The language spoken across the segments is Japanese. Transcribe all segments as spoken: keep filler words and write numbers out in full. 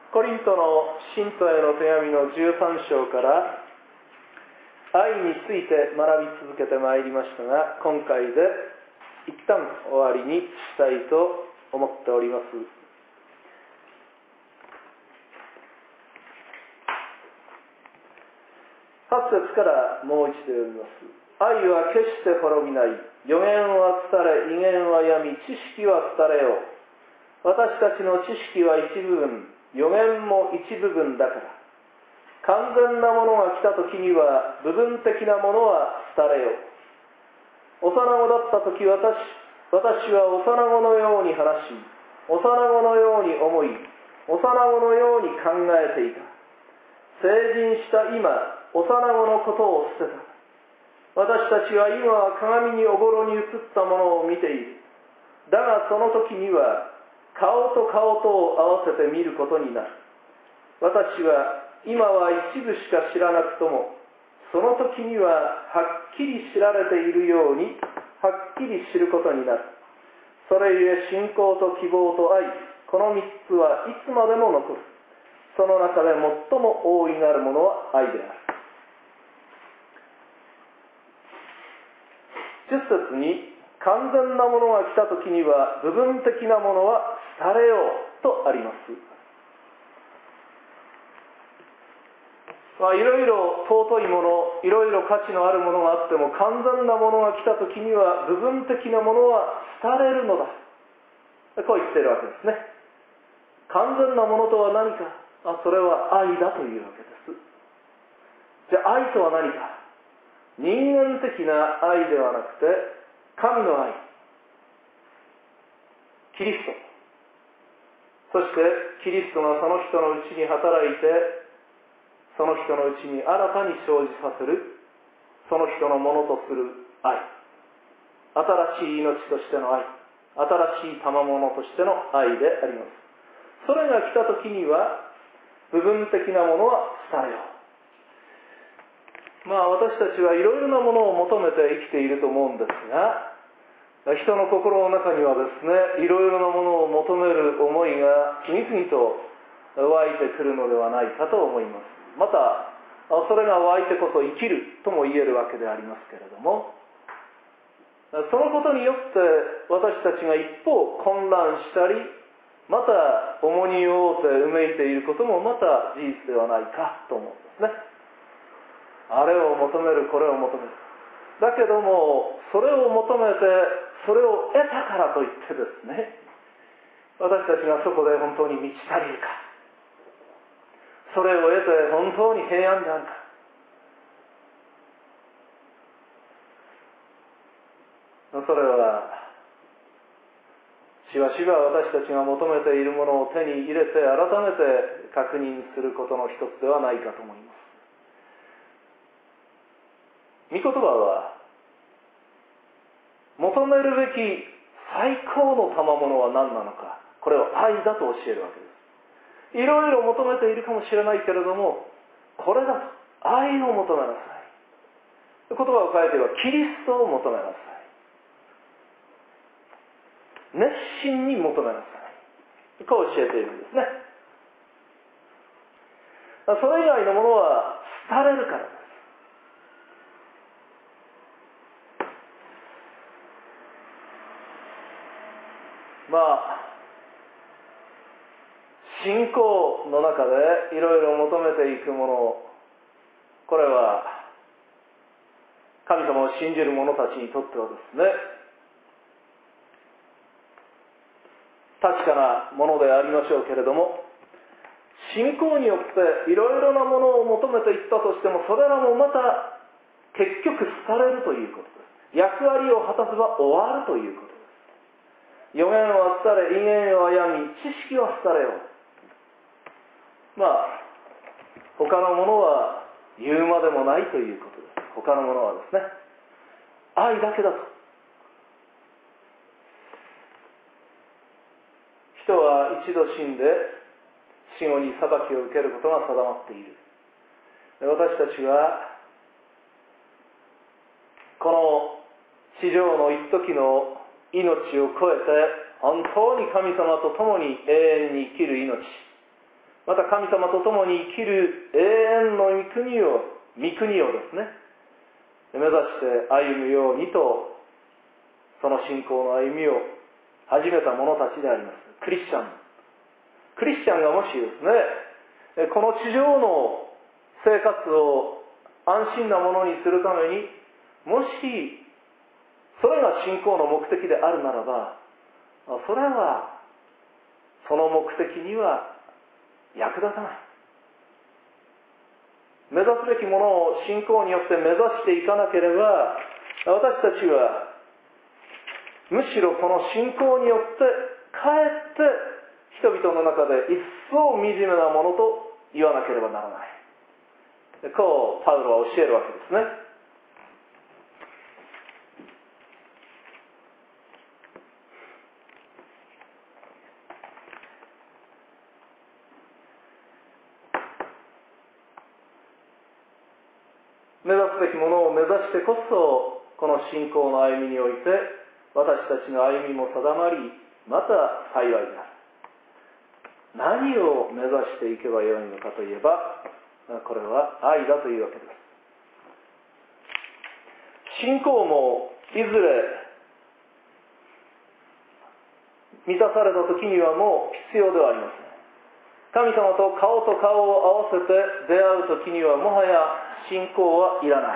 コリントの信徒への手紙のじゅうさん章から愛について学び続けてまいりましたが、今回で一旦終わりにしたいと思っております。はち節からもう一度読みます。愛は決して滅びない。予言は廃れ、異言はやみ、知識は廃れよう。私たちの知識は一部分、予言も一部分だから。完全なものが来た時には部分的なものは廃れよう。幼子だった時、私私は幼子のように話し、幼子のように思い、幼子のように考えていた。成人した今、幼子のことを捨てた。私たちは今は鏡におぼろに映ったものを見ている。だがその時には顔と顔とを合わせて見ることになる。私は今は一部しか知らなくとも、その時にははっきり知られているようにはっきり知ることになる。それゆえ信仰と希望と愛、この三つはいつまでも残る。その中で最も大いなるものは愛である。十節に、完全なものが来た時には部分的なものは廃れようとあります。まあ、いろいろ尊いもの、いろいろ価値のあるものがあっても、完全なものが来た時には部分的なものは廃れるのだ。こう言っているわけですね。完全なものとは何か。あ、それは愛だというわけです。じゃあ愛とは何か。人間的な愛ではなくて、神の愛、キリスト、そしてキリストがその人のうちに働いて、その人のうちに新たに生じさせる、その人のものとする愛、新しい命としての愛、新しい賜物としての愛であります。それが来た時には部分的なものは廃れよう。まあ私たちはいろいろなものを求めて生きていると思うんですが、人の心の中にはですね、いろいろなものを求める思いが次々と湧いてくるのではないかと思います。またそれが湧いてこそ生きるとも言えるわけでありますけれども、そのことによって私たちが一方混乱したり、また重荷を負ってうめいていることもまた事実ではないかと思うんですね。あれを求める、これを求める。だけどもそれを求めてそれを得たからといってですね、私たちがそこで本当に満ち足りるか、それを得て本当に平安であるか。それはしばしば私たちが求めているものを手に入れて改めて確認することの一つではないかと思います。御言葉は求めるべき最高の賜物は何なのか、これを愛だと教えるわけです。いろいろ求めているかもしれないけれども、これだと、愛を求めなさい。言葉を変えてはキリストを求めなさい。熱心に求めなさい。こう教えているんですね。それ以外のものは廃れるからです。まあ信仰の中でいろいろ求めていくもの、これは神様を信じる者たちにとってはですね、確かなものでありましょうけれども、信仰によっていろいろなものを求めていったとしても、それらもまた結局廃れるということです。役割を果たせば終わるということです。予言は廃れ、異言はやみ、知識は廃れよう。まあ他のものは言うまでもないということです。他のものはですね、愛だけだと。人は一度死んで死後に裁きを受けることが定まっている。私たちはこの地上の一時の命を超えて本当に神様と共に永遠に生きる命、 また神様と共に生きる永遠の御国を御国をですね目指して歩むようにと、その信仰の歩みを始めた者たちであります。クリスチャンクリスチャンがもしですねこの地上の生活を安心なものにするために、もしそれが信仰の目的であるならば、それはその目的には役立たない。目指すべきものを信仰によって目指していかなければ、私たちはむしろこの信仰によってかえって人々の中で一層惨めなものと言わなければならない。こうパウロは教えるわけですね。目指すべきものを目指してこそ、この信仰の歩みにおいて私たちの歩みも定まり、また幸いである。何を目指していけばよいのかといえば、これは愛だというわけです。信仰もいずれ満たされた時にはもう必要ではありません。神様と顔と顔を合わせて出会う時にはもはや信仰はいらない。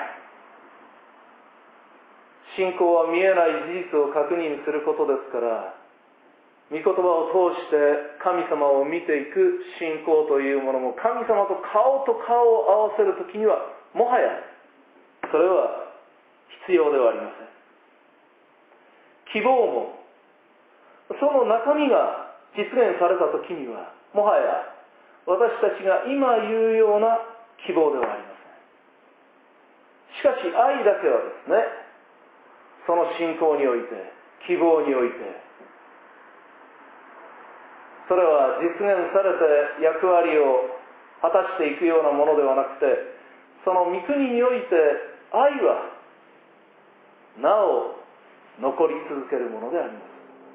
信仰は見えない事実を確認することですから、御言葉を通して神様を見ていく信仰というものも、神様と顔と顔を合わせるときにはもはやそれは必要ではありません。希望もその中身が実現されたときにはもはや私たちが今言うような希望ではありません。しかし愛だけはですね、その信仰において、希望において、それは実現されて役割を果たしていくようなものではなくて、その御国において愛はなお残り続けるものであります。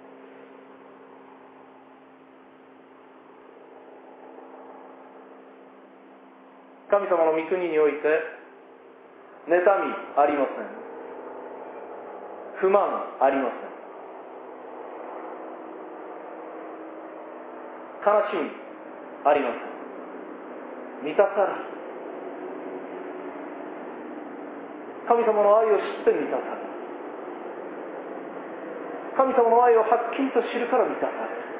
神様の御国において妬みありません。不満ありません。悲しみありません。満たされ、神様の愛を知って満たされ、神様の愛をはっきりと知るから満たされる。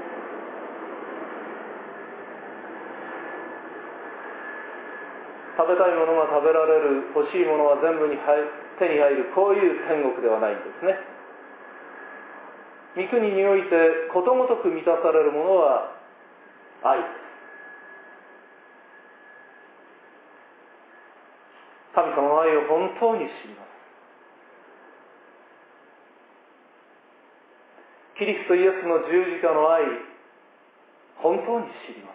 食べたいものが食べられる、欲しいものは全部に手に入る、こういう天国ではないんですね。御国においてことごとく満たされるものは愛です。神様の愛を本当に知ります。キリストイエスの十字架の愛、本当に知ります。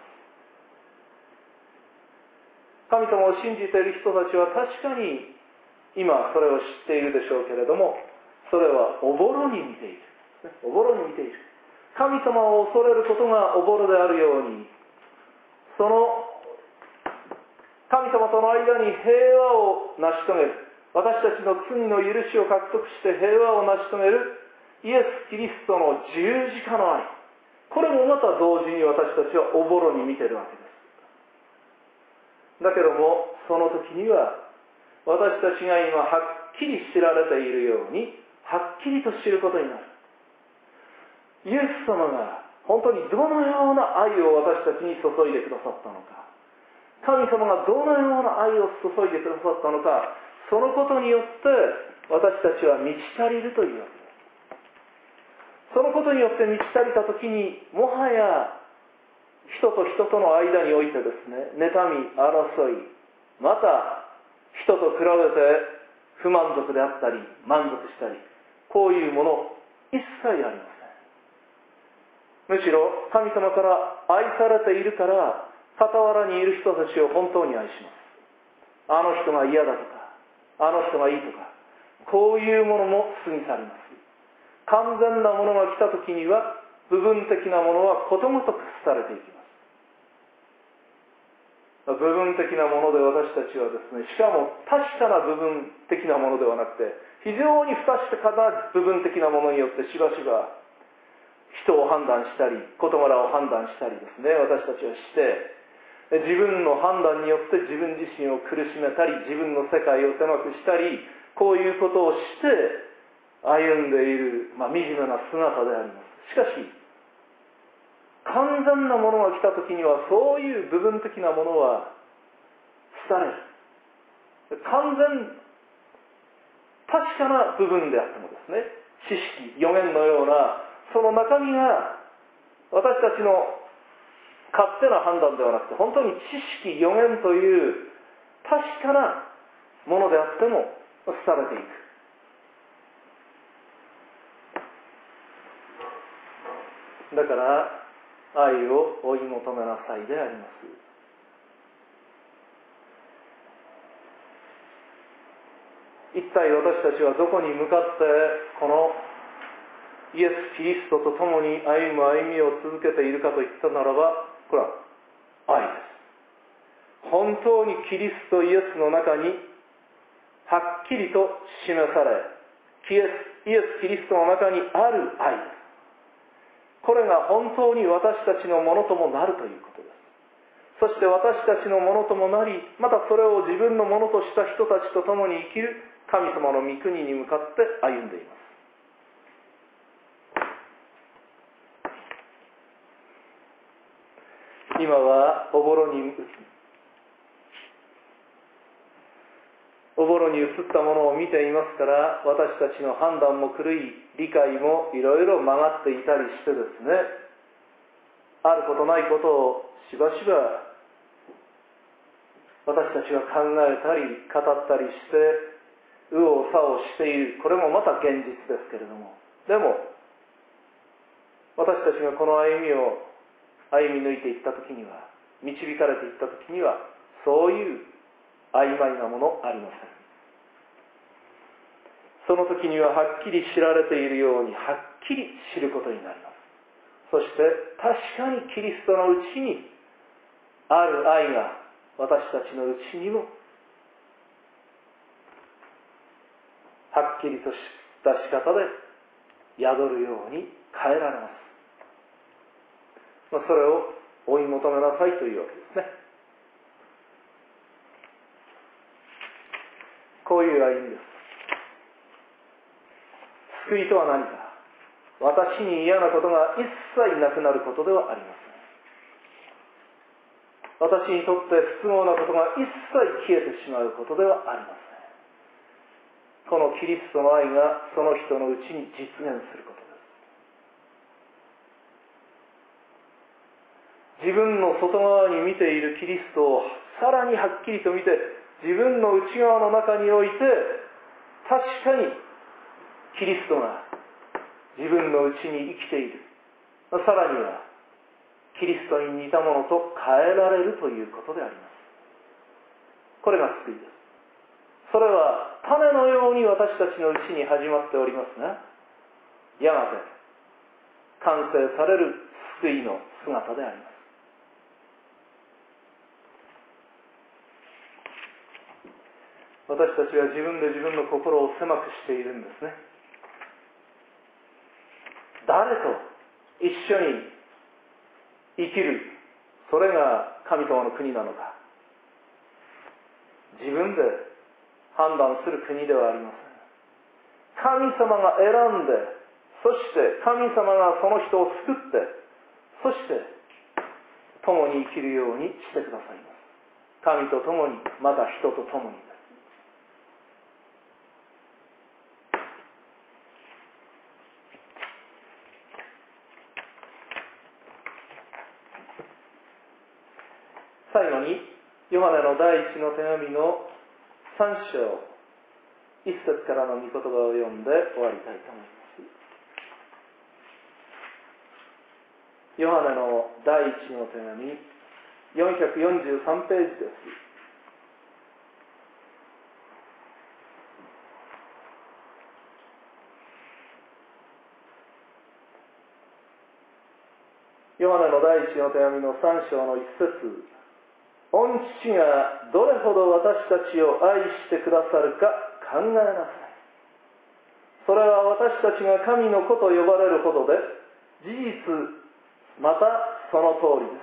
神様を信じている人たちは確かに今それを知っているでしょうけれども、それはおぼろに見ている。おぼろに見ている。神様を恐れることがおぼろであるように、その神様との間に平和を成し遂げる、私たちの罪の許しを獲得して平和を成し遂げるイエス・キリストの十字架の愛、これもまた同時に私たちはおぼろに見ているわけです。だけどもその時には私たちが今はっきり知られているようにはっきりと知ることになる。イエス様が本当にどのような愛を私たちに注いでくださったのか、神様がどのような愛を注いでくださったのか、そのことによって私たちは満ち足りるというわけです。そのことによって満ち足りた時に、もはや人と人との間においてですね、妬み、争い、また人と比べて不満足であったり満足したり、こういうもの一切ありません。むしろ神様から愛されているから、傍らにいる人たちを本当に愛します。あの人が嫌だとか、あの人がいいとか、こういうものも過ぎ去ります。完全なものが来た時には部分的なものはことごとく廃れていきます。 部分的なもので私たちはですね、しかも確かな部分的なものではなくて、非常に不確かな部分的なものによってしばしば人を判断したり、事柄を判断したりですね、私たちはして、自分の判断によって自分自身を苦しめたり、自分の世界を狭くしたり、こういうことをして歩んでいる、まあ、惨めな姿であります。しかし、完全なものが来たときには、そういう部分的なものは廃れる。完全、確かな部分であってもですね、知識、予言のような、その中身が私たちの勝手な判断ではなくて、本当に知識、予言という確かなものであっても廃れていく。だから愛を追い求めなさいであります。一体私たちはどこに向かってこのイエス・キリストと共に歩む歩みを続けているかといったならば、これは愛です。本当にキリストイエスの中にはっきりと示され、イエス、イエス・キリストの中にある愛です。これが本当に私たちのものともなるということです。そして私たちのものともなり、またそれを自分のものとした人たちと共に生きる神様の御国に向かって歩んでいます。今はおぼろにおぼろに映ったものを見ていますから、私たちの判断も狂い、理解もいろいろ曲がっていたりしてですね、あることないことをしばしば私たちは考えたり語ったりして右往左往している。これもまた現実ですけれども、でも私たちがこの歩みを歩み抜いていったときには、導かれていったときには、そういう曖昧なものありません。その時にははっきり知られているように、はっきり知ることになります。そして確かにキリストのうちにある愛が私たちのうちにもはっきりとした仕方で宿るように変えられます。まあ、それを追い求めなさいというわけですね。こういう歩みです。救いとは何か。私に嫌なことが一切なくなることではありません。私にとって不都合なことが一切消えてしまうことではありません。このキリストの愛がその人のうちに実現することです。自分の外側に見ているキリストをさらにはっきりと見て、自分の内側の中において確かにキリストが自分のうちに生きている。さらにはキリストに似たものと変えられるということであります。これが救いです。それは種のように私たちのうちに始まっておりますが、やがて完成される救いの姿であります。私たちは自分で自分の心を狭くしているんですね。誰と一緒に生きる、それが神様の国なのか。自分で判断する国ではありません。神様が選んで、そして神様がその人を救って、そして共に生きるようにしてくださいます。神と共に、また人と共にです。最後にヨハネの第一の手紙のさん章一節からの御言葉を読んで終わりたいと思います。ヨハネの第一の手紙よんひゃくよんじゅうさんページです。ヨハネの第一の手紙のさん章の一節、 御父がどれほど私たちを愛してくださるか考えなさい。それは私たちが神の子と呼ばれるほどで、事実またその通りです。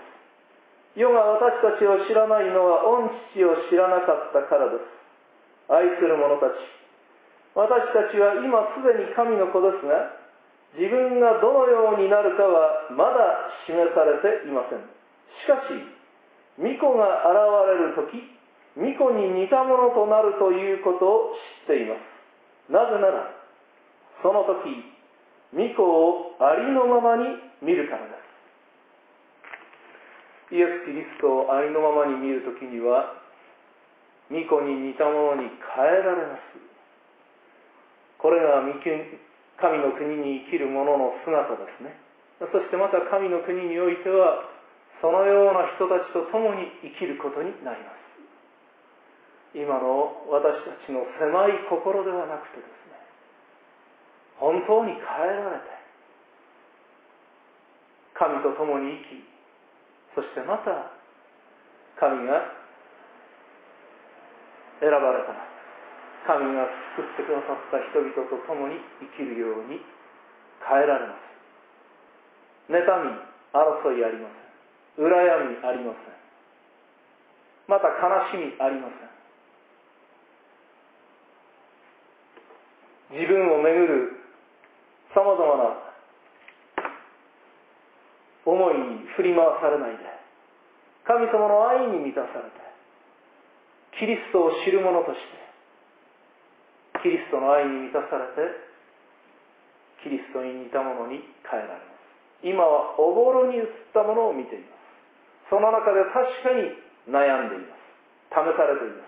世が私たちを知らないのは御父を知らなかったからです。愛する者たち、私たちは今すでに神の子ですが、自分がどのようになるかはまだ示されていません。しかし、御子が現れるとき、御子に似たものとなるということを知っています。なぜなら、その時、御子をありのままに見るからです。イエス・キリストをありのままに見るときには、御子に似たものに変えられます。これが神の国に生きる者の姿ですね。そしてまた神の国においては、そのような人たちと共に生きることになります。今の私たちの狭い心ではなくてですね、本当に変えられて、神と共に生き、そしてまた神が選ばれた、神が救ってくださった人々と共に生きるように変えられます。妬み、争いありません。羨みありません。また悲しみありません。自分をめぐるさまざまな思いに振り回されないで、神様の愛に満たされて、キリストを知る者として、キリストの愛に満たされて、キリストに似たものに変えられます。今はおぼろに映ったものを見ています。その中で確かに悩んでいます。試されています。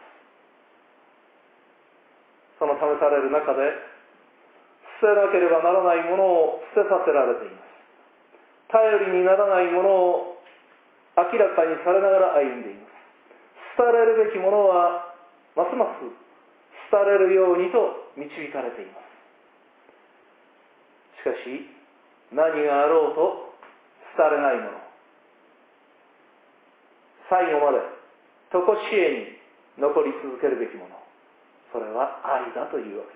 その試される中で、捨てなければならないものを捨てさせられています。頼りにならないものを明らかにされながら歩んでいます。廃れるべきものはますます廃れるようにと導かれています。しかし何があろうと廃れないもの、最後まで常しえに残り続けるべきもの、それは愛だというわけです。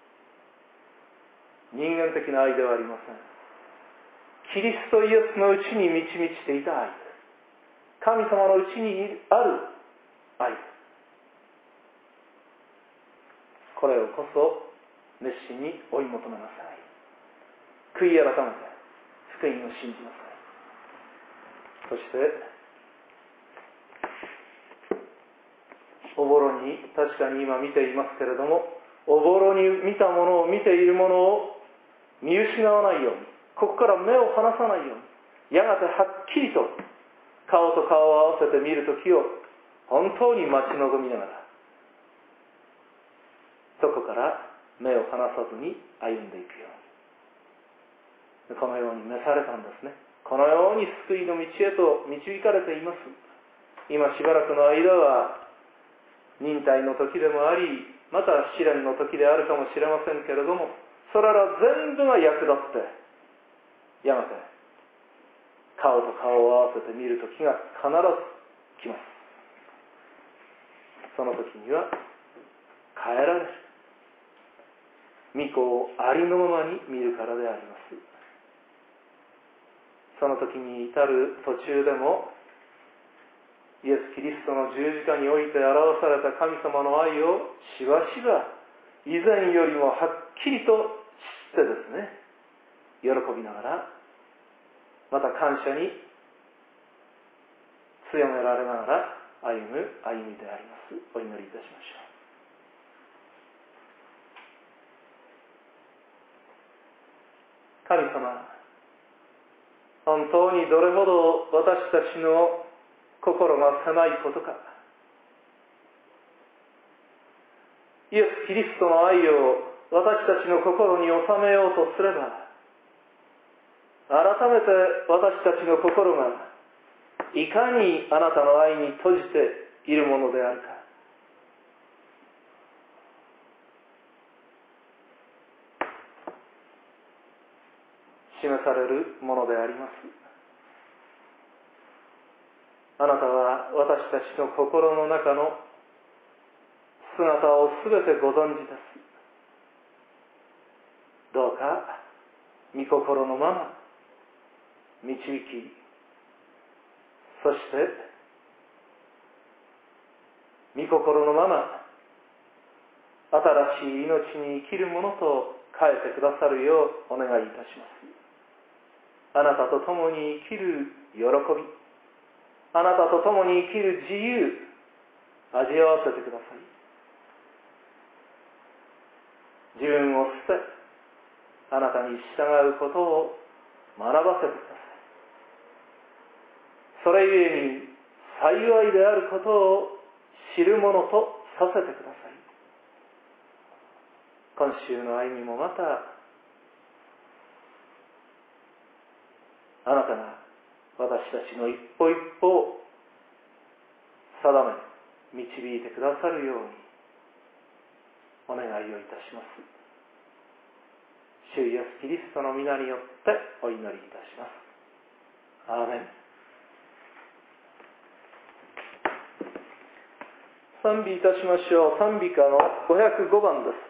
人間的な愛ではありません。キリストイエスのうちに満ち満ちていた愛です。神様のうちにある愛です。これをこそ熱心に追い求めなさい。悔い改めて福音を信じなさい。そしておぼろに、確かに今見ていますけれども、おぼろに見たものを見ているものを見失わないように、ここから目を離さないように、やがてはっきりと顔と顔を合わせて見る時を本当に待ち望みながら、そこから目を離さずに歩んでいくように、このように召されたんですね。このように救いの道へと導かれています。今しばらくの間は忍耐の時でもあり、また試練の時であるかもしれませんけれども、それら全部が役立って、やがて顔と顔を合わせて見る時が必ず来ます。その時には変えられる御子をありのままに見るからであります。その時に至る途中でも、イエス・キリストの十字架において表された神様の愛をしばしば以前よりもはっきりと知ってですね、喜びながら、また感謝に強められながら歩む歩みであります。お祈りいたしましょう。神様、本当にどれほど私たちの心が狭いことか。イエス・キリストの愛を私たちの心に収めようとすれば、改めて私たちの心がいかにあなたの愛に閉じているものであるか。示されるものであります。あなたは私たちの心の中の姿をすべてご存知です。どうか御心のまま導き、そして御心のまま新しい命に生きるものと変えてくださるようお願いいたします。あなたと共に生きる喜び、あなたと共に生きる自由、味わわせてください。自分を捨て、あなたに従うことを学ばせてください。それゆえに幸いであることを知るものとさせてください。今週の歩みもまた、あなたが私たちの一歩一歩を定め、導いてくださるようにお願いをいたします。主イエス・キリストの皆によってお祈りいたします。アーメン。賛美いたしましょう。賛美歌のごひゃくごばんです。